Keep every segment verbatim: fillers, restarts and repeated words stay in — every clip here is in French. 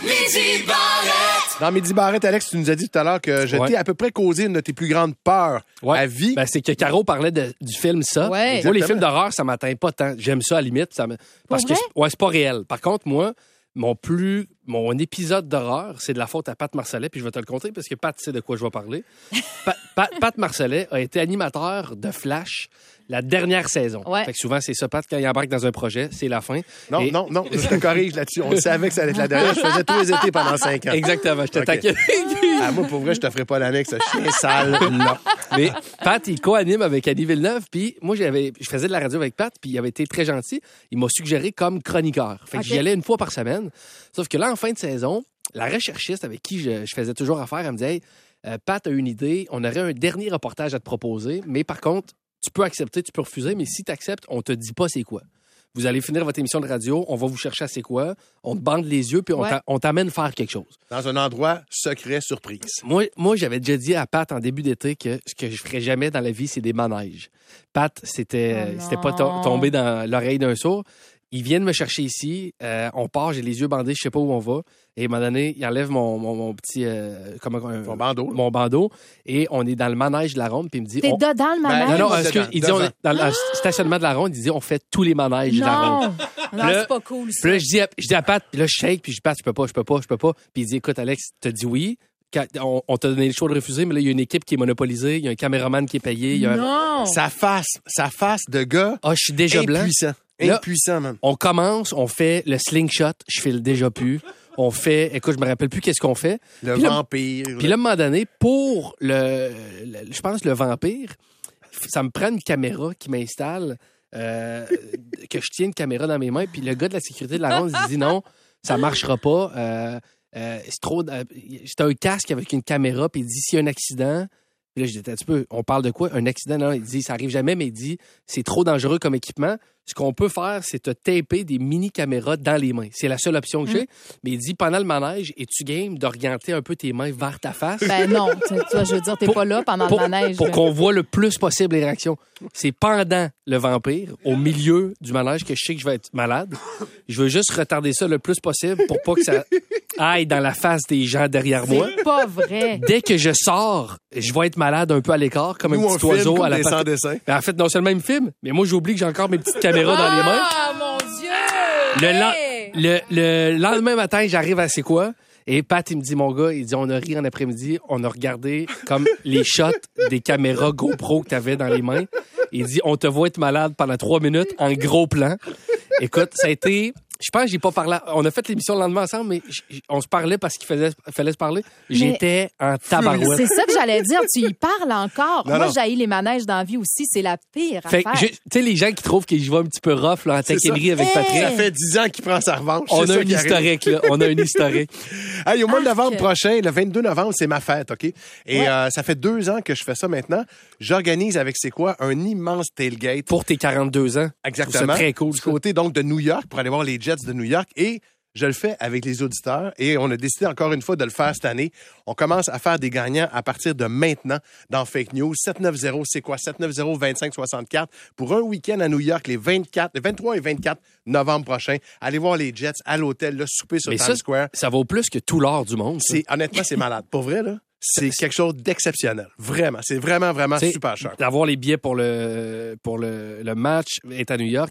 Midi Barrette. Dans Midi Barrette, Alex, tu nous as dit tout à l'heure que je ouais. t'ai à peu près causé une de tes plus grandes peurs ouais. à vie. Ben, c'est que Caro parlait de, du film Ça. Ouais. Moi, les films d'horreur, ça m'atteint pas tant. J'aime ça à la limite. Ça me... Parce Pour que vrai? c'est... Ouais, c'est pas réel. Par contre, moi, mon plus mon épisode d'horreur, c'est de la faute à Pat Marcellet, puis je vais te le conter parce que Pat sait de quoi je vais parler. Pat, Pat, Pat Marcellet a été animateur de Flash la dernière saison. Ouais. Fait que souvent, c'est ça, Pat, quand il embarque dans un projet, c'est la fin. Non, Et... non, non, je te corrige là-dessus. On savait que ça allait être la dernière. Je faisais tous les étés pendant cinq ans. Exactement, je t'attaquais. Okay. Ah, moi, pour vrai, je te ferai pas l'année avec ce chien sale. Non. Mais Pat, il co-anime avec Annie Villeneuve, puis moi, j'avais, je faisais de la radio avec Pat, puis il avait été très gentil. Il m'a suggéré comme chroniqueur. Fait que okay. j'y allais une fois par semaine. Sauf que là, en fin de saison, la recherchiste avec qui je, je faisais toujours affaire, elle me disait hey, euh, Pat a une idée, on aurait un dernier reportage à te proposer, mais par contre, tu peux accepter, tu peux refuser, mais si tu acceptes, on te dit pas c'est quoi. Vous allez finir votre émission de radio, on va vous chercher à c'est quoi, on te bande les yeux, puis on, ouais. t'a, on t'amène faire quelque chose. Dans un endroit secret, surprise. Moi, moi, j'avais déjà dit à Pat en début d'été que ce que je ferais jamais dans la vie, c'est des manèges. Pat, c'était, oh c'était pas to- tombé dans l'oreille d'un sourd. Ils viennent me chercher ici, euh, on part, j'ai les yeux bandés, je sais pas où on va. Et à un moment donné, il enlève mon, mon, mon petit... Euh, comment, un, mon bandeau. Mon bandeau. Et on est dans le manège de la ronde, puis il me dit... T'es on... dedans le manège? Ben, non, non, excuse, il dit, on est dans le stationnement de la ronde, il dit, on fait tous les manèges non. de la ronde. Non, là, c'est pas cool, ça. Puis là, je dis, à, je dis à Pat, puis là, je shake, puis je dis, Pat, je peux pas, je peux pas, je peux pas. Puis il dit, écoute, Alex, t'as dit oui. On, on t'a donné le choix de refuser, mais là, il y a une équipe qui est monopolisée, il y a un caméraman qui est payé. Il y a un... Non! Sa face, sa face de gars. Ah, je suis déjà blanc. Impuissant. Là, Impuissant, man. On commence, on fait le slingshot, je file déjà plus. On fait, écoute, je me rappelle plus qu'est-ce qu'on fait. Le puis vampire. Là, puis là, à un moment donné, pour le, le je pense, le vampire, ça me prend une caméra qui m'installe, euh, que je tiens une caméra dans mes mains, puis le gars de la sécurité de la ronde, il dit non, ça marchera pas. Euh, euh, c'est trop. Euh, c'est un casque avec une caméra, puis il dit s'il y a un accident. Puis là, je dis, un petit peu, on parle de quoi? Un accident? Non, il dit, ça arrive jamais, mais il dit, c'est trop dangereux comme équipement. Ce qu'on peut faire, c'est te taper des mini-caméras dans les mains. C'est la seule option que j'ai. Mmh. Mais il dit, pendant le manège, es-tu game d'orienter un peu tes mains vers ta face? Ben non, tu vois, je veux dire, t'es pour, pas là pendant pour, le manège. Pour qu'on voit le plus possible les réactions. C'est pendant le vampire, au milieu du manège, que je sais que je vais être malade. Je veux juste retarder ça le plus possible pour pas que ça aille dans la face des gens derrière moi. C'est pas vrai. Dès que je sors, je vais être malade un peu à l'écart, comme Nous, un petit oiseau comme à la des patte. sans-dessin. Ben, en fait, non seulement il me filme, mais moi, j'oublie que j'ai encore mes petites caméras dans les mains. Ah, mon Dieu! Le, la- le, le lendemain matin, j'arrive à c'est quoi? Et Pat, il me dit, mon gars, il dit, on a ri en après-midi, on a regardé comme les shots des caméras GoPro que t'avais dans les mains. Il dit, on te voit être malade pendant trois minutes en gros plan. Écoute, ça a été... Je pense que j'ai pas parlé. On a fait l'émission le lendemain ensemble, mais j- on se parlait parce qu'il fallait, fallait se parler. J'étais mais en tabarouette. C'est ça que j'allais dire. Tu y parles encore. Non, Moi, non. j'haïs les manèges dans la vie aussi. C'est la pire Fait que, affaire. tu sais, les gens qui trouvent que je vais un petit peu rough, là, en taquinerie avec Hey! Patrick. Ça fait dix ans qu'il prend sa revanche. On c'est a ça un qui arrive. historique, là. On a un historique. Hey, au mois de Arc. novembre prochain, le vingt-deux novembre, c'est ma fête, OK? Et Ouais. euh, ça fait deux ans que je fais ça maintenant. J'organise avec C'est quoi un immense tailgate. Pour tes quarante-deux ans. Exactement. Je trouve ça très cool. Du ça. côté donc de New York pour aller voir les Jets de New York. Et je le fais avec les auditeurs et on a décidé encore une fois de le faire cette année. On commence à faire des gagnants à partir de maintenant dans Fake News. sept neuf zéro, c'est quoi? sept neuf zéro, vingt-cinq soixante-quatre pour un week-end à New York les vingt-quatre, les vingt-trois et vingt-quatre novembre prochain. Allez voir les Jets à l'hôtel, le souper sur Mais Times ça, Square. ça vaut plus que tout l'or du monde. ça. C'est, honnêtement, c'est malade. Pour vrai, là, c'est quelque chose d'exceptionnel. Vraiment. C'est vraiment, vraiment T'sais, super cher. D'avoir les billets pour le, pour le, le match est à New York.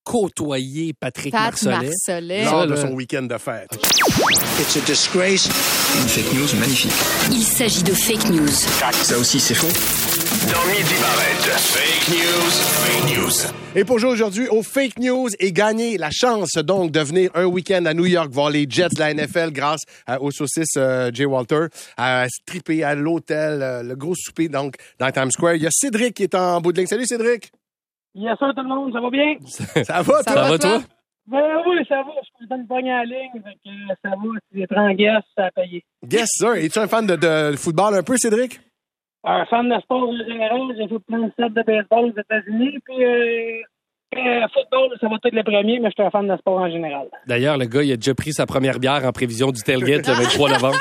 Côtoyer Patrick Pat Marcellet. Marcellet. Lors Ça, de là. son week-end de fête. It's a disgrace. Une fake news magnifique. Il s'agit de fake news. Ça aussi, c'est faux. Dans Midi Barrette, fake news, fake news. Et pour jouer aujourd'hui au Fake News et gagner la chance donc de venir un week-end à New York voir les Jets de la N F L grâce euh, aux saucisses euh, Jay Walter, à stripper à l'hôtel, euh, le gros souper donc dans Times Square. Il y a Cédric qui est en bout de ligne. Salut Cédric! Bien sûr, tout le monde, ça va bien? Ça va, Ça toi? Ça va, toi? Ben oui, ça va. Je suis content de pogner à la ligne. Fait que euh, ça va. Si j'ai pris en guest, ça a payé. Yes, sir. Es-tu un fan de, de football un peu, Cédric? Un fan de sport en général. J'ai fait plein de sets de baseball aux États-Unis. Puis, euh, euh, football, ça va être le premier, mais je suis un fan de sport en général. D'ailleurs, le gars, il a déjà pris sa première bière en prévision du tailgate le vingt-trois novembre.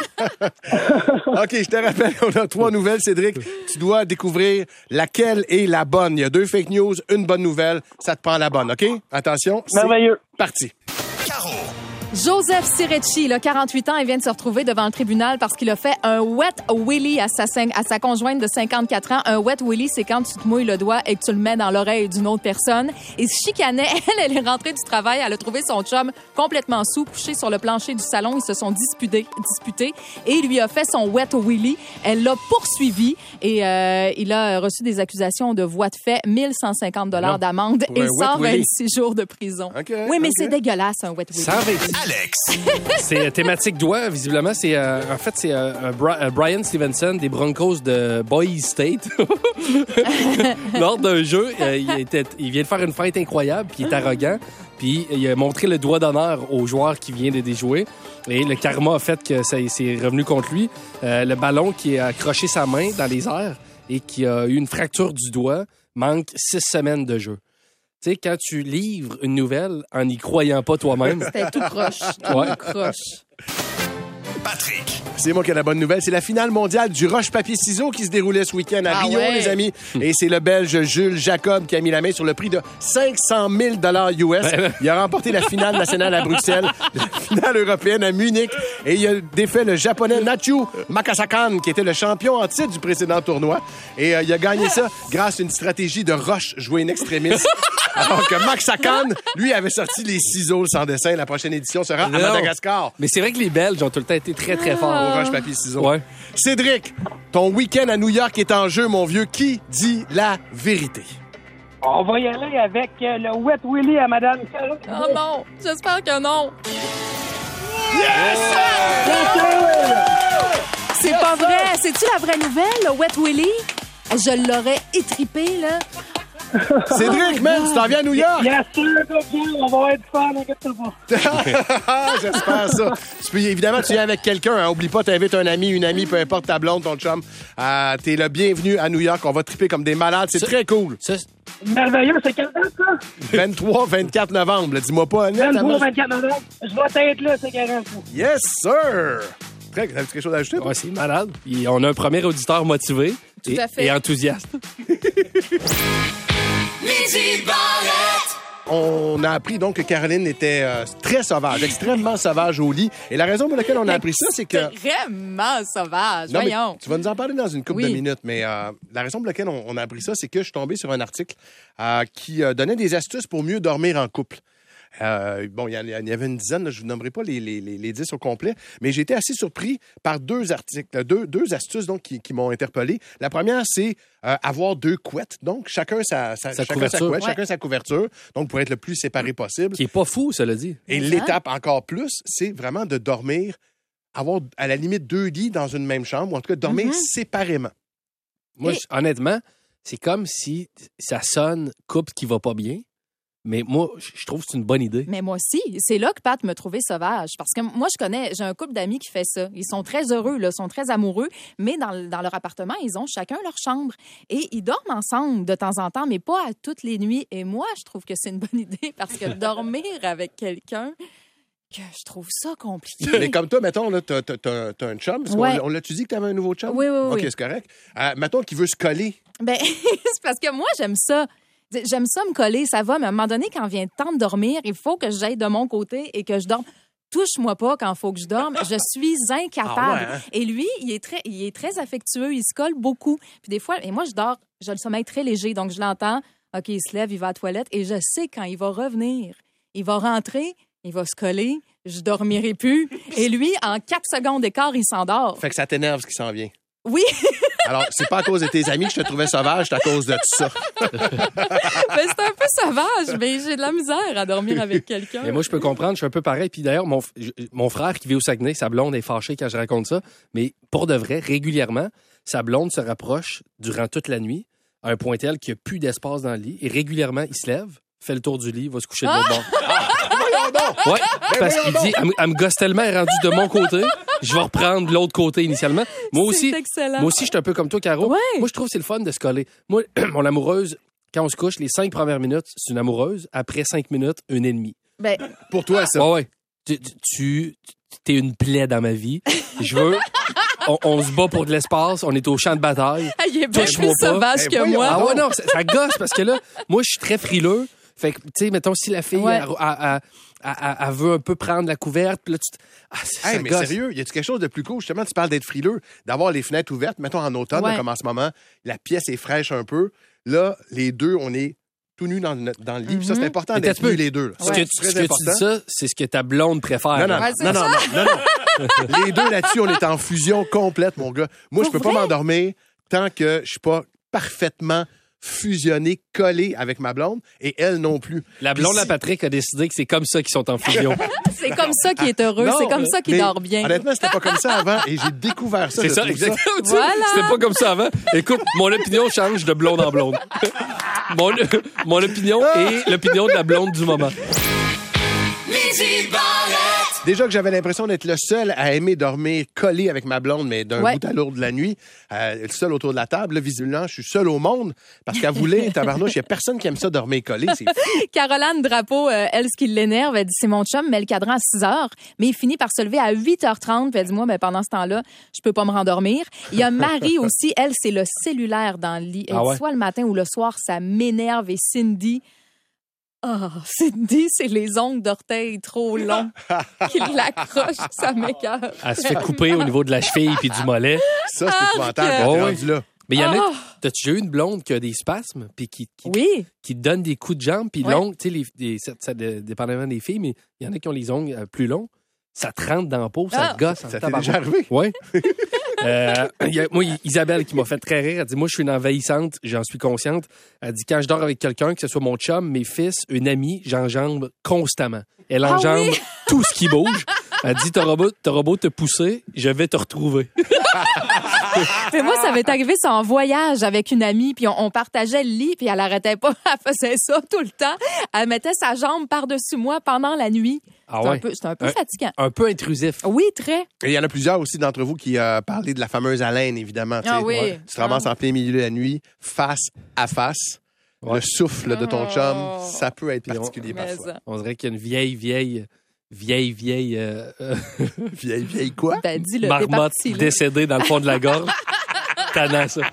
OK, je te rappelle, on a trois nouvelles, Cédric. Tu dois découvrir laquelle est la bonne. Il y a deux fake news, une bonne nouvelle. Ça te prend la bonne, OK? Attention, c'est Merveilleux. parti. Caro, Joseph Cirecci, là, quarante-huit ans, il vient de se retrouver devant le tribunal parce qu'il a fait un wet willy à sa, à sa conjointe de cinquante-quatre ans. Un wet willy, c'est quand tu te mouilles le doigt et que tu le mets dans l'oreille d'une autre personne. Il se chicanait. Elle, elle est rentrée du travail. Elle a trouvé son chum complètement sous, couché sur le plancher du salon. Ils se sont disputés, disputés et il lui a fait son wet willy. Elle l'a poursuivi et euh, il a reçu des accusations de voie de fait, mille cent cinquante dollars d'amende Pour et un wet cent vingt-six willy. jours de prison. Okay, oui, mais okay. c'est dégueulasse, un wet willy. cent vingt Alex. C'est thématique doigt, visiblement. C'est, euh, en fait, c'est euh, un Bri- un Brian Stevenson des Broncos de Boise State. Lors d'un jeu, euh, il, était, il vient de faire une fête incroyable, puis il est arrogant. Puis il a montré le doigt d'honneur au joueur qui vient de déjouer. Et le karma a fait que ça c'est revenu contre lui. Euh, le ballon qui a accroché sa main dans les airs et qui a eu une fracture du doigt manque six semaines de jeu. Tu sais, quand tu livres une nouvelle en n'y croyant pas toi-même... C'était tout croche. Tout Ouais. croche. Patrick. C'est moi qui ai la bonne nouvelle. C'est la finale mondiale du roche-papier-ciseaux qui se déroulait ce week-end à Ah Rio, ouais. les amis. Et c'est le Belge Jules Jacob qui a mis la main sur le prix de cinq cent mille dollars U S. Il a remporté la finale nationale à Bruxelles, la finale européenne à Munich. Et il a défait le Japonais Nachu Makasakan, qui était le champion en titre du précédent tournoi. Et euh, il a gagné ça grâce à une stratégie de roche jouée in extremis. Alors que Makasakan, lui, avait sorti les ciseaux sans dessin. La prochaine édition sera à Non. Madagascar. Mais c'est vrai que les Belges ont tout le temps été très, très forts. Au roche-papier-ciseaux. Ouais. Cédric, ton week-end à New York est en jeu, mon vieux. Qui dit la vérité? On va y aller avec euh, le wet willy à Madame Carole. Oh non, j'espère que non. C'est pas vrai. C'est-tu la vraie nouvelle, le wet willy? Je l'aurais étripé, là. Cédric, man, tu t'en viens à New York? Bien sûr, copain, on va être fans, inquiète-toi pas. J'espère ça. Tu peux, évidemment, tu viens avec quelqu'un. Hein. Oublie pas, t'invites un ami, une amie, peu importe ta blonde, ton chum. Euh, T'es le bienvenu à New York. On va triper comme des malades. C'est Ça- très cool. Ça, Merveilleux, c'est quelle date, ça? vingt-trois vingt-quatre novembre. là. Dis-moi pas, Annette. vingt-trois vingt-quatre novembre. Je vais être là, c'est garanti. Yes, sir! Très, t'as-tu quelque chose à ajouter? toi? ouais, c'est malade. Puis on a un premier auditeur motivé Tout et, à fait. et enthousiaste. Midi Barrette. On a appris donc que Caroline était euh, très sauvage, extrêmement sauvage au lit. Et la raison pour laquelle on a appris ça, c'est que... Vraiment sauvage. Non, mais Voyons. tu vas nous en parler dans une couple Oui. de minutes, mais euh, la raison pour laquelle on, on a appris ça, c'est que je suis tombé sur un article euh, qui euh, donnait des astuces pour mieux dormir en couple. Euh, bon, il y, en- il y avait une dizaine, là, je ne vous nommerai pas les, les, les, les dix au complet, mais j'ai été assez surpris par deux articles, deux, deux astuces donc, qui, qui m'ont interpellé. La première, c'est euh, avoir deux couettes. Donc, chacun sa, sa, Sa chacun couverture. sa couette, Ouais. chacun sa couverture, donc pour être le plus séparé possible. Qui est pas fou, cela dit. Et Mais l'étape encore plus, c'est vraiment de dormir, avoir à la limite deux lits dans une même chambre, ou en tout cas dormir Mm-hmm. séparément. Moi, Et- je- honnêtement, c'est comme si ça sonne couple qui va pas bien. Mais moi, je je trouve que c'est une bonne idée. Mais moi aussi, c'est là que Pat me trouvait sauvage. Parce que moi, je connais, j'ai un couple d'amis qui fait ça. Ils sont très heureux, là, sont très amoureux, mais dans, le- dans leur appartement, ils ont chacun leur chambre. Et ils dorment ensemble de temps en temps, mais pas à toutes les nuits. Et moi, je trouve que c'est une bonne idée parce que dormir avec quelqu'un, que je trouve ça compliqué. Mais comme toi, mettons, là, t'as, t'as- t'as- t'as un chum. Parce qu'on- Ouais. On l'a-tu dit que t'avais un nouveau chum? Oui, oui, oui. OK, c'est correct. Euh, mettons qu'il veut se coller. Ben, c'est parce que moi, j'aime ça. J'aime ça me coller, ça va, mais à un moment donné, quand vient le temps de dormir, il faut que j'aille de mon côté et que je dorme. Touche-moi pas quand il faut que je dorme. Je suis incapable. Ah ouais, hein? Et lui, il est, très, il est très affectueux, il se colle beaucoup. Puis des fois, et moi, je dors, j'ai le sommeil très léger, donc je l'entends. OK, il se lève, il va à la toilette et je sais quand il va revenir. Il va rentrer, il va se coller, je dormirai plus. Et lui, en quatre secondes d'écart, il s'endort. Fait que ça t'énerve ce qui s'en vient. Oui, Alors, c'est pas à cause de tes amis que je te trouvais sauvage, c'est à cause de ça. mais c'est un peu sauvage, mais j'ai de la misère à dormir avec quelqu'un. Mais moi, je peux comprendre, je suis un peu pareil. Puis d'ailleurs, mon, f- je- mon frère qui vit au Saguenay, sa blonde est fâchée quand je raconte ça. Mais pour de vrai, régulièrement, sa blonde se rapproche durant toute la nuit à un point tel qu'il n'y a plus d'espace dans le lit. Et régulièrement, il se lève, fait le tour du lit, va se coucher de l'autre bord. Voyons donc! Ouais, parce qu'il dit, elle, me- elle me gosse tellement, elle est rendue de mon côté, je vais reprendre de l'autre côté initialement. Moi aussi, C'est excellent. moi aussi, je suis un peu comme toi, Caro. Ouais. Moi, je trouve que c'est le fun de se coller. Moi, mon amoureuse, quand on se couche, les cinq premières minutes, c'est une amoureuse. Après cinq minutes, une ennemie. Ben, Pour toi, ça. Ouais, ouais. Tu, tu, tu es une plaie dans ma vie. Je veux... On, on se bat pour de l'espace, on est au champ de bataille. il est bien Touche-moi plus pas. sauvage Eh, que voyons. moi. Ah ouais, non, ça, ça gosse parce que là, moi, je suis très frileux. Fait que, tu sais, mettons, si la fille, Ouais. elle, elle- elle- elle, elle- elle veut un peu prendre la couverte. Puis là, tu... Ah, c'est, Hey, ça mais gosse. sérieux, y a-tu quelque chose de plus cool? Justement, tu parles d'être frileux, d'avoir les fenêtres ouvertes. Mettons en automne, Ouais. là, comme en ce moment, la pièce est fraîche un peu. Là, les deux, on est tout nus dans le, dans le lit. Puis ça, c'est important Mais d'être t'as peu- nus les deux. là. Ce Ça, que, c'est ce très que tu important. dis ça, c'est ce que ta blonde préfère. Non, non, Ouais, non, c'est non, ça. non, non, non, non. Les deux là-dessus, on est en fusion complète, mon gars. Moi, je Pour peux pas vrai? m'endormir tant que je suis pas parfaitement fusionné, collé avec ma blonde, et elle non plus. La blonde Puis à si- Patrick a décidé que c'est comme ça qu'ils sont en fusion. C'est comme ça qu'il est heureux. Non, C'est comme ça qu'il mais dort bien. Honnêtement, c'était pas comme ça avant, et j'ai découvert ça. c'est je ça, trouve exactement. Tu sais, Voilà. C'était pas comme ça avant. Écoute, mon opinion change de blonde en blonde. mon, mon opinion est l'opinion de la blonde du moment. Lizzy Barrette. Déjà que j'avais l'impression d'être le seul à aimer dormir collé avec ma blonde, mais d'un Ouais. bout à l'autre de la nuit, euh, le seul autour de la table. Là, visiblement, je suis seul au monde parce qu'elle voulait, tabarnouche, il n'y a personne qui aime ça dormir collé. C'est fou. Caroline Drapeau, euh, elle, ce qui l'énerve, elle dit c'est mon chum, met le cadran à six heures, mais il finit par se lever à huit heures trente. Puis elle dit moi, ben, pendant ce temps-là, je peux pas me rendormir. Il y a Marie aussi, elle, c'est le cellulaire dans le lit. Elle Ah dit, ouais? soit le matin ou le soir, ça m'énerve. Et Cindy, ah, Cindy, c'est les ongles d'orteil trop longs qui l'accrochent, ça m'écoeure. Elle se fait couper au niveau de la cheville puis du mollet. Ça, c'est épouvantable. Ah, quand t'es oui. rendu là. Mais il y en a. Ah! T'as-tu déjà eu une blonde qui a des spasmes puis qui, qui, Oui, qui te donne des coups de jambe puis Ouais. longs, tu sais, les, les- ça, ça, de- dépendamment des filles, mais il y en a qui ont les ongles euh, plus longs. Ça te rentre dans la peau, ça Ah! te gosse. en Ça t'est tabarouette. déjà arrivé? Oui. Euh, il y a- moi, Isabelle qui m'a fait très rire, elle dit, moi, je suis une envahissante, j'en suis consciente. Elle dit, quand je dors avec quelqu'un, que ce soit mon chum, mes fils, une amie, j'enjambe constamment. Elle Ah enjambe oui? tout ce qui bouge. Elle dit, t'auras beau, t'auras beau te pousser, je vais te retrouver. mais moi, ça m'est arrivé, c'est en voyage avec une amie, puis on, on partageait le lit, puis elle arrêtait pas, elle faisait ça tout le temps. Elle mettait sa jambe par-dessus moi pendant la nuit. Ah C'était ouais? un peu, c'était un peu Un- fatigant. Un peu intrusif. Oui, très. Et il y en a plusieurs aussi d'entre vous qui euh, parlé de la fameuse haleine, évidemment. tu sais. Ah oui. Ouais. Tu te ramasses en plein milieu de la nuit, face à face. Ouais. Le souffle de ton chum, Oh. ça peut être Puis on- particulier Mais parfois. ça. On dirait qu'il y a une vieille, vieille, vieille, vieille euh, euh, Vieille, vieille quoi? Ben, dis-le, marmotte répartis, là. décédée dans le fond de la gorge. Tannant, ça.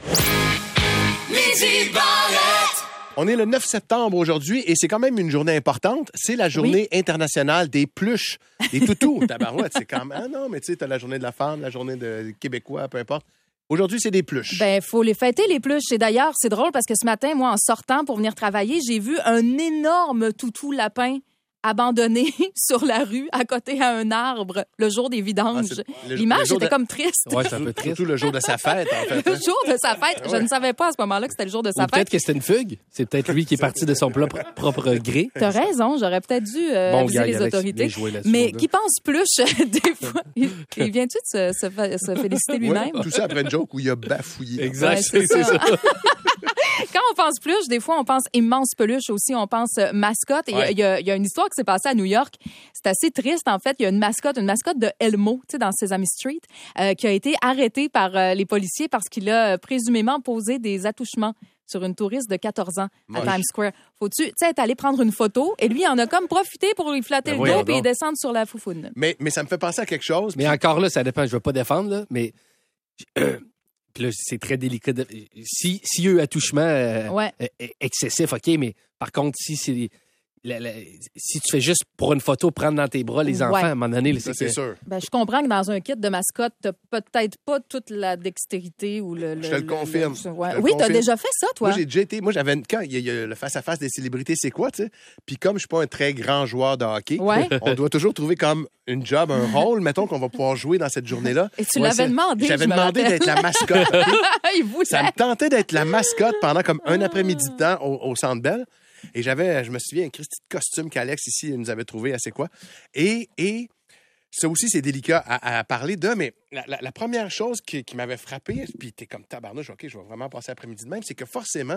Lizzy Barrette. On est le neuf septembre aujourd'hui et c'est quand même une journée importante. C'est la journée internationale des pluches, des toutous. Tabarouette, c'est quand même... Ah non, mais tu sais, t'as la journée de la femme, la journée de des Québécois, peu importe. Aujourd'hui, c'est des pluches. Ben, faut les fêter, les pluches. Et d'ailleurs, c'est drôle parce que ce matin, moi, en sortant pour venir travailler, j'ai vu un énorme toutou lapin abandonné sur la rue à côté à un arbre le jour des Ah, vidanges. c'est- le- le L'image jour était de- comme triste. Ouais, c'est un peu triste. Surtout le jour de sa fête, en fait. Le hein. jour de sa fête. Je ne savais pas à ce moment-là que c'était le jour de sa Ou peut-être fête. que c'était une fugue. C'est peut-être lui qui est parti de son propre, propre gré. T'as raison, j'aurais peut-être dû euh, Bon, aviser gars, les Alex, autorités. bien joué là-dessus, Mais mon gars. qui pense pluche, des fois, il, il vient-tu de se, se fa- se féliciter lui-même? Ouais, tout ça après une joke où il a bafouillé. Exact, Ouais, c'est c'est c'est ça. ça. Quand on pense pluche, des fois, on pense immense peluche aussi. On pense euh, mascotte. Et Il y a- Ouais. il y, a- il y a une histoire qui s'est passée à New York. C'est assez triste, en fait. Il y a une mascotte, une mascotte de Elmo, tu sais, dans Sesame Street, euh, qui a été arrêtée par euh, les policiers parce qu'il a euh, présumément posé des attouchements sur une touriste de quatorze ans à Moche. Times Square. Faut-tu, tu sais, être allé prendre une photo et lui, il en a comme profité pour lui flatter Ben le voyons dos puis donc. descendre sur la foufoune. Mais, mais ça me fait penser à quelque chose. Mais encore là, ça dépend. Je veux pas défendre, là, mais euh, puis là, c'est très délicat. De, si s'il y a eu attouchement euh, Ouais. euh, excessif, OK, mais par contre, si c'est la- la- si tu fais juste pour une photo prendre dans tes bras les Ouais. enfants, à un moment donné, là, Ça, c'est c'est que- sûr. Ben, je comprends que dans un kit de mascotte, t'as peut-être pas toute la dextérité ou le... Je te le confirme. le- ouais. Je te le Oui, t'as confirme. déjà fait ça, toi? Moi, j'ai déjà été. Moi, j'avais une- quand il y, a, il y a le face-à-face des célébrités, c'est quoi, tu sais? Puis comme je suis pas un très grand joueur de hockey, Ouais. on doit toujours trouver comme une job, un rôle, mettons, qu'on va pouvoir jouer dans cette journée-là. Et tu Moi, l'avais c'est- demandé, J'avais je me demandé rappelle. d'être la mascotte. OK? Il voulait. Ça me tentait d'être la mascotte pendant comme un après-midi de temps au, au Centre Bell. Et j'avais, je me souviens, un Christy de costume qu'Alex ici nous avait trouvé assez quoi. Et, et ça aussi, c'est délicat à, à parler de, mais la, la- la première chose qui, qui m'avait frappé, puis t'es comme tabarnouche, OK, je vais vraiment passer l'après-midi de même, c'est que forcément,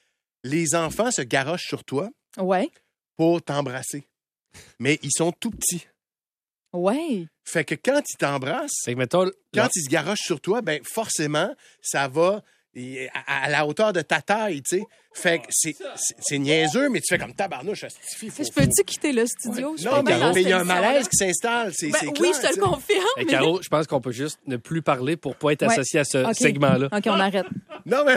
les enfants se garochent sur toi Ouais. pour t'embrasser. Mais ils sont tout petits. Ouais. Fait que quand ils t'embrassent, Fait que, mettons, quand là, ils se garochent sur toi, ben forcément, ça va et à, à la hauteur de ta taille, tu sais. Fait que c'est, c'est, c'est niaiseux, mais tu fais comme tabarnouche, hostifie, faut- Je peux-tu quitter le studio? Je suis Non, pas bien mais dans mais il y a cette un malaise émission-là. qui s'installe, c'est, Ben c'est oui, clair. je te le tu sais. confirme. hey, mais- Caro, je pense qu'on peut juste ne plus parler pour pas être Ouais. associé à ce OK. segment-là. OK, on arrête. Non, mais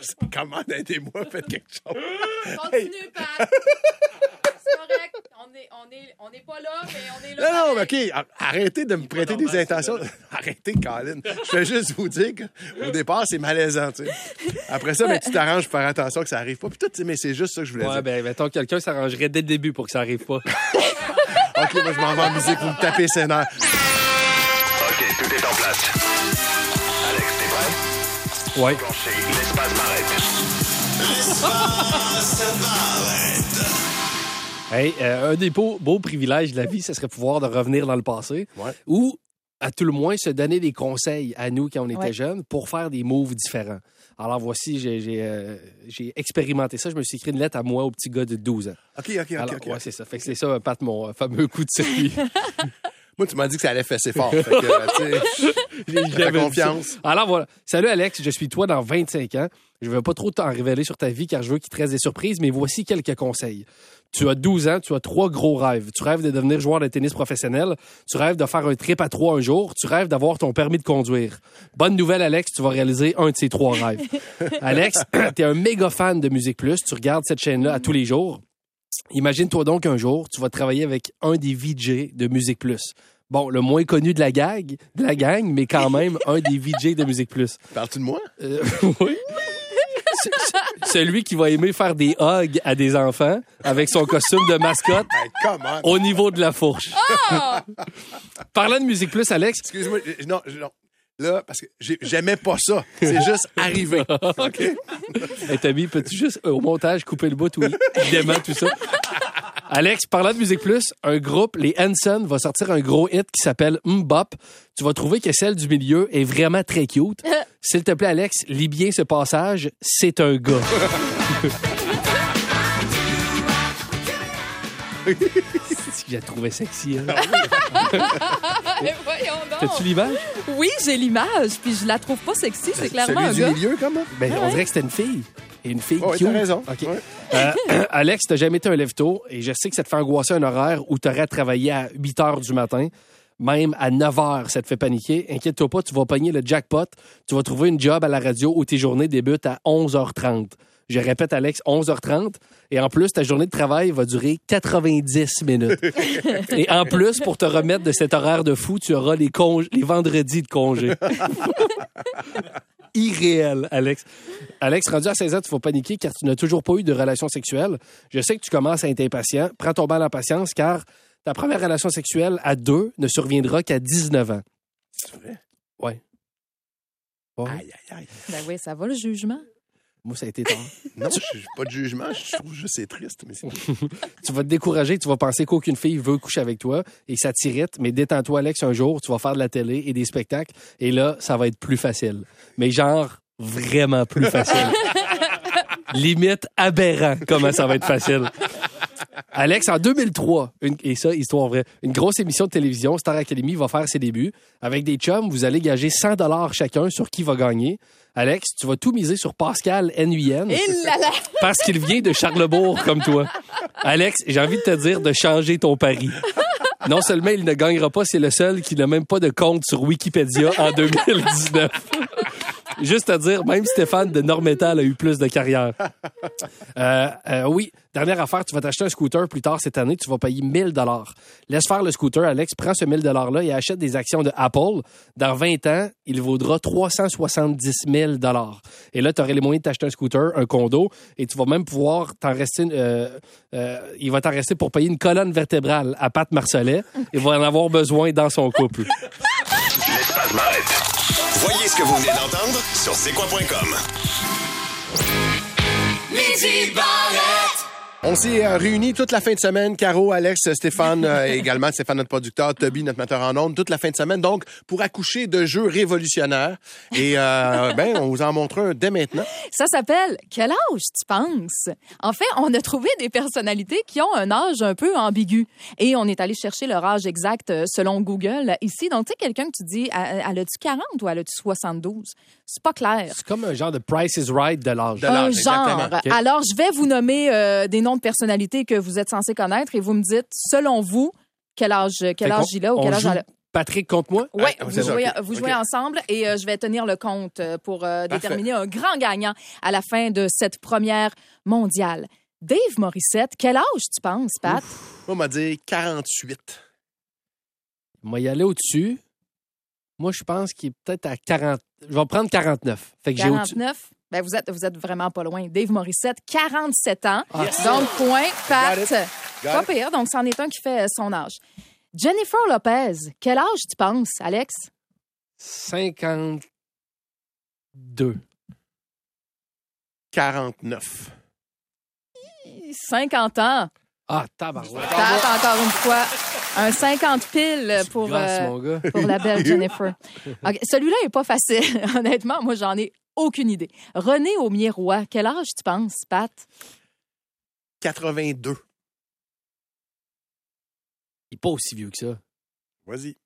comment aidez-moi, faites quelque chose. Continue, Pat. C'est correct. On est, on est, on n'est pas là, mais on est là. Non, non, mais pareil. OK, arrêtez de me prêter des intentions. Arrêtez, Colin. Je vais juste vous dire qu'au départ, c'est malaisant, tu sais. Après ça, mais tu t'arranges pour faire attention que ça arrive pas. Puis tout, tu sais, mais c'est juste ça que je voulais Ouais, dire. ben, mettons, quelqu'un s'arrangerait dès le début pour que ça arrive pas. OK, moi, je m'en vais en musique. Vous me tapez ses nerfs. OK, tout est en place. Alex, t'es prêt? Ouais. Enclencher l'espace Barrette. Hey, euh, un des beaux, beaux privilèges de la vie, ce serait pouvoir de revenir dans le passé. Ouais. Ou, à tout le moins, se donner des conseils à nous quand on était Ouais. jeunes pour faire des moves différents. Alors voici, j'ai, j'ai, euh, j'ai expérimenté ça. Je me suis écrit une lettre à moi, au petit gars de douze ans. OK, OK, OK. Alors, OK. ouais, c'est ça. Fait que c'est ça, Pat, mon euh, fameux coup de circuit. Moi, tu m'as dit que ça allait fesser fort. Fait que, euh, tu sais, J'ai fais jamais dit confiance. ça. Alors voilà. Salut Alex, je suis toi dans vingt-cinq ans. Je ne veux pas trop t'en révéler sur ta vie car je veux qu'il te reste des surprises, mais voici quelques conseils. Tu as douze ans, tu as trois gros rêves. Tu rêves de devenir joueur de tennis professionnel. Tu rêves de faire un trip à trois un jour. Tu rêves d'avoir ton permis de conduire. Bonne nouvelle, Alex, tu vas réaliser un de ces trois rêves. Alex, tu es un méga fan de Musique Plus. Tu regardes cette chaîne-là à tous les jours. Imagine-toi donc un jour, tu vas travailler avec un des V J de Musique Plus. Bon, le moins connu de la gang, de la gang, mais quand même un des V J de Musique Plus. Parles-tu de moi? Euh, oui. C- c- Celui qui va aimer faire des hugs à des enfants avec son costume de mascotte Hey, comment? au niveau de la fourche. Parlant de Musique Plus, Alex, Excuse-moi, je- non, je- non. Là, parce que j'ai- j'aimais pas ça. C'est juste arrivé. OK? hey, Tommy, peux-tu juste, euh, au montage, couper le bout où il dément tout ça? Alex, parlant de Musique Plus, un groupe, les Hanson, va sortir un gros hit qui s'appelle Mbop. Tu vas trouver que celle du milieu est vraiment très cute. S'il te plaît, Alex, lis bien ce passage. C'est un gars. Je la trouvais sexy, hein? Mais voyons donc. T'as-tu l'image? Oui, j'ai l'image, puis je la trouve pas sexy. C'est clairement un Celui du gars. milieu, comment? Ben, on dirait que c'était une fille. Et une fille Oh, oui, cute. t'as raison. OK. Ouais. Euh, Alex, t'as jamais été un lève-tôt et je sais que ça te fait angoisser un horaire où t'aurais à travailler à huit heures du matin. Même à neuf heures, ça te fait paniquer. Inquiète-toi pas, tu vas pogner le jackpot. Tu vas trouver une job à la radio où tes journées débutent à onze heures trente. Je répète, Alex, onze heures trente. Et en plus, ta journée de travail va durer quatre-vingt-dix minutes. Et en plus, pour te remettre de cet horaire de fou, tu auras les, cong- les vendredis de congé. Irréel, Alex. Alex, rendu à seize ans, tu vas paniquer car tu n'as toujours pas eu de relation sexuelle. Je sais que tu commences à être impatient. Prends ton mal en patience car ta première relation sexuelle à deux ne surviendra qu'à dix-neuf ans. C'est vrai? Ouais. Ouais. Aïe, aïe, aïe. Ben oui, ça va le jugement. Moi, ça a été tard. Non, je n'ai pas de jugement. Je trouve juste que c'est triste. Mais c'est... Tu vas te décourager, tu vas penser qu'aucune fille veut coucher avec toi et ça t'irrite. Mais détends-toi, Alex, un jour, tu vas faire de la télé et des spectacles et là, ça va être plus facile. Mais genre, vraiment plus facile. Limite aberrant comment ça va être facile. Alex, en deux mille trois, une, et ça, histoire vraie, une grosse émission de télévision, Star Academy, va faire ses débuts. Avec des chums, vous allez gager cent dollars chacun sur qui va gagner. Alex, tu vas tout miser sur Pascal Nguyen Et là là! parce qu'il vient de Charlebourg comme toi. Alex, j'ai envie de te dire de changer ton pari. Non seulement il ne gagnera pas, c'est le seul qui n'a même pas de compte sur Wikipédia en deux mille dix-neuf. Juste à dire, même Stéphane de Normétal a eu plus de carrière. Euh, euh, oui, dernière affaire, tu vas t'acheter un scooter plus tard cette année, tu vas payer mille dollars. Laisse faire le scooter, Alex, prends ce mille dollars-là et achète des actions de Apple. Dans vingt ans, il vaudra trois cent soixante-dix mille dollars. Et là, tu aurais les moyens de t'acheter un scooter, un condo, et tu vas même pouvoir t'en rester... Euh, euh, il va t'en rester pour payer une colonne vertébrale à Pat Marcelet. Il va en avoir besoin dans son couple. L'espace Barrette. Voyez ce que vous venez d'entendre sur c'est quoi point com. Midi Barrette. On s'est euh, réunis toute la fin de semaine. Caro, Alex, Stéphane, euh, également Stéphane, notre producteur, Toby, notre metteur en ondes, toute la fin de semaine. Donc, pour accoucher de jeux révolutionnaires. Et euh, ben, on vous en montre un dès maintenant. Ça s'appelle « Quel âge tu penses? » En fait, on a trouvé des personnalités qui ont un âge un peu ambigu. Et on est allé chercher leur âge exact euh, selon Google ici. Donc, tu sais, quelqu'un que tu dis, elle elle a-tu quarante ou elle a-tu soixante-douze? C'est pas clair. C'est comme un genre de Price is Right de l'âge. De Un l'âge, exactement. genre. OK. Alors, je vais vous nommer euh, des noms de personnalités que vous êtes censés connaître et vous me dites, selon vous, quel âge, quel Fait âge qu'on- il a ou on quel âge joue elle a. Patrick contre moi? Oui, Ah, vous, c'est ça, jouez, ok. vous jouez Ok. ensemble et euh, je vais tenir le compte euh, pour euh, déterminer un grand gagnant à la fin de cette première mondiale Dave Morissette, quel âge tu penses, Pat? Ouf. Moi, on m'a dit quarante-huit. Moi, y aller au-dessus. Moi, je pense qu'il est peut-être à quarante. Je vais prendre quarante-neuf. Fait que j'ai au-dessus. quarante-neuf? Ben, vous êtes, vous êtes vraiment pas loin. Dave Morissette, quarante-sept ans. Yes. Donc, point, Pat. Got it. Got Pas it. pire. Donc, c'en est un qui fait son âge. Jennifer Lopez, quel âge tu penses, Alex? cinquante-deux. quarante-neuf. cinquante ans. Ah, tabarouette. Pat, encore une fois. Un cinquante pile pour, Grâce, euh, mon gars. pour la belle Jennifer. OK, celui-là n'est pas facile. Honnêtement, moi, j'en ai aucune idée. René Aumier-Roy, quel âge tu penses, Pat? quatre-vingt-deux. Il n'est pas aussi vieux que ça. Vas-y.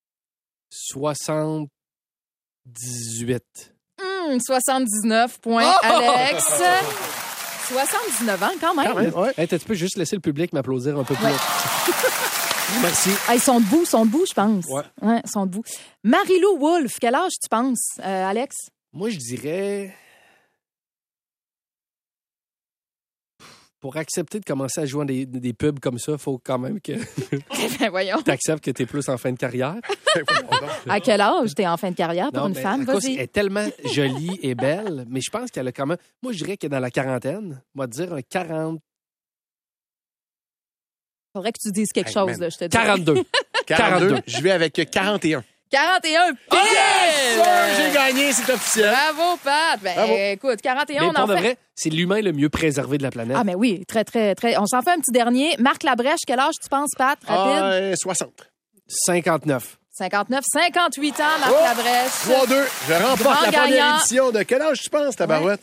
soixante-dix-huit. Hum, soixante-dix-neuf, point, Oh! Alex. soixante-dix-neuf ans, quand même. Quand même, ouais. Hey, tu peux juste laisser le public m'applaudir un peu plus. Ouais. Merci. Ah, ils sont debout, ils sont debout, je pense. Ouais. Ouais, ils sont debout. Marie-Lou Wolfe, quel âge tu penses, euh, Alex? Moi, je dirais... Pour accepter de commencer à jouer dans des, des pubs comme ça, il faut quand même que Ben voyons. tu acceptes que tu es plus en fin de carrière. À quel âge t'es en fin de carrière pour Non, une mais femme? à cause, Vas-y. elle est tellement jolie et belle, mais je pense qu'elle a quand même... Moi, je dirais qu'elle est dans la quarantaine. Moi, dire un quarante... Faudrait que tu dises quelque Hey, chose, man. là, je te dis. quarante-deux. quarante-deux. quarante-deux. Je vais avec quarante et un. quarante et un pile! J'ai gagné, c'est officiel. Bravo, Pat! Ben, Bravo. écoute, quarante et un, Mais on pour en de fait... vrai, c'est l'humain le mieux préservé de la planète. Ah, mais oui, très, très, très... On s'en fait un petit dernier. Marc Labrèche, quel âge tu penses, Pat? Rapide. Ah, euh, soixante. cinquante-neuf. cinquante-neuf, cinquante-huit ans, Marc Oh! Labrèche. trois deux. Je remporte Grand la première gagnant. édition de quel âge tu penses, tabarouette?